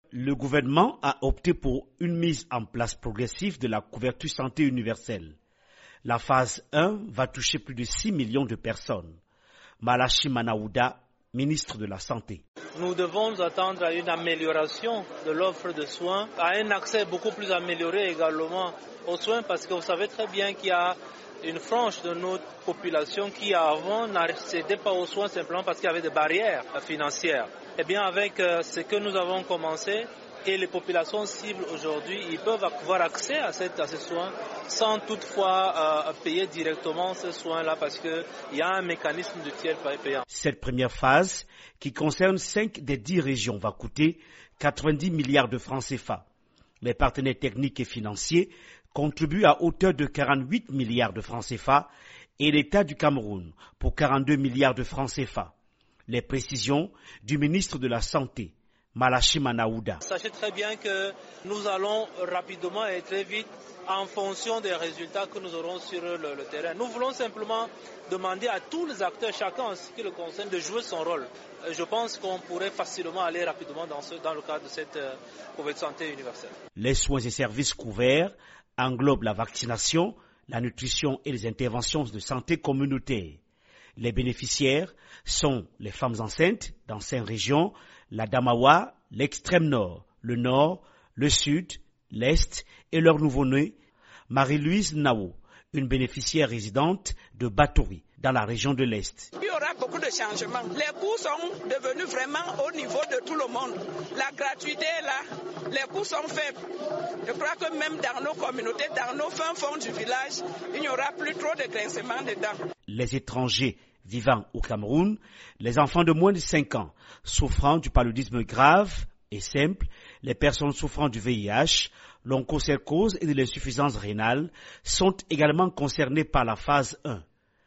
Le gouvernement a opté pour une mise en place progressive de la couverture santé universelle. La phase 1 va toucher plus de 6 millions de personnes. Malachi Manaouda, ministre de la Santé. Nous devons attendre à une amélioration de l'offre de soins, à un accès beaucoup plus amélioré également aux soins, parce que vous savez très bien qu'il y a une frange de notre population qui avant n'accédait pas aux soins simplement parce qu'il y avait des barrières financières. Eh bien, avec ce que nous avons commencé, et les populations cibles aujourd'hui, ils peuvent avoir accès à ces soins sans toutefois payer directement ces soins-là parce qu'il y a un mécanisme de tiers payant. Cette première phase, qui concerne 5 des 10 régions, va coûter 90 milliards de francs CFA. Les partenaires techniques et financiers contribuent à hauteur de 48 milliards de francs CFA et l'État du Cameroun pour 42 milliards de francs CFA. Les précisions du ministre de la Santé, Malachi Manaouda. Sachez très bien que nous allons rapidement et très vite en fonction des résultats que nous aurons sur le terrain. Nous voulons simplement demander à tous les acteurs, chacun en ce qui le concerne, de jouer son rôle. Je pense qu'on pourrait facilement aller rapidement dans le cadre de cette couverture santé universelle. Les soins et services couverts englobent la vaccination, la nutrition et les interventions de santé communautaire. Les bénéficiaires sont les femmes enceintes dans 5 régions, la Damawa, l'extrême nord, le nord, le sud, l'est et leur nouveau-né, Marie-Louise Nao, une bénéficiaire résidente de Batouri, dans la région de l'Est. Il y aura beaucoup de changements. Les coûts sont devenus vraiment au niveau de tout le monde. La gratuité est là, les coûts sont faibles. Je crois que même dans nos communautés, dans nos fins fonds du village, il n'y aura plus trop de grincements dedans. Les étrangers vivant au Cameroun, les enfants de moins de 5 ans souffrant du paludisme grave et simple, les personnes souffrant du VIH, l'onchocercose et de l'insuffisance rénale sont également concernés par la phase 1.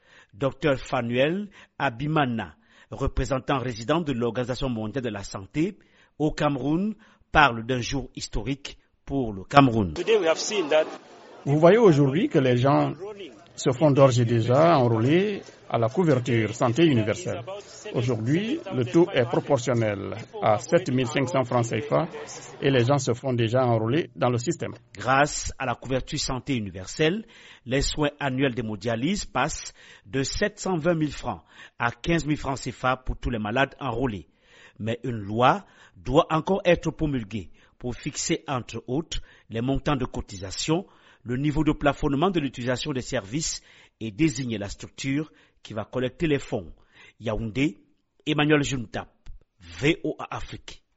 Dr Fanuel Abimana, représentant résident de l'Organisation mondiale de la santé au Cameroun, parle d'un jour historique pour le Cameroun. Vous voyez aujourd'hui que les gens se font d'ores et déjà enrôler à la couverture santé universelle. Aujourd'hui, le taux est proportionnel à 7 500 francs CFA et les gens se font déjà enrôler dans le système. Grâce à la couverture santé universelle, les soins annuels d'hémodialyse passent de 720 000 francs à 15 000 francs CFA pour tous les malades enrôlés. Mais une loi doit encore être promulguée pour fixer, entre autres, les montants de cotisation, le niveau de plafonnement de l'utilisation des services et désigner la structure qui va collecter les fonds. Yaoundé, Emmanuel Juntap, VOA Afrique.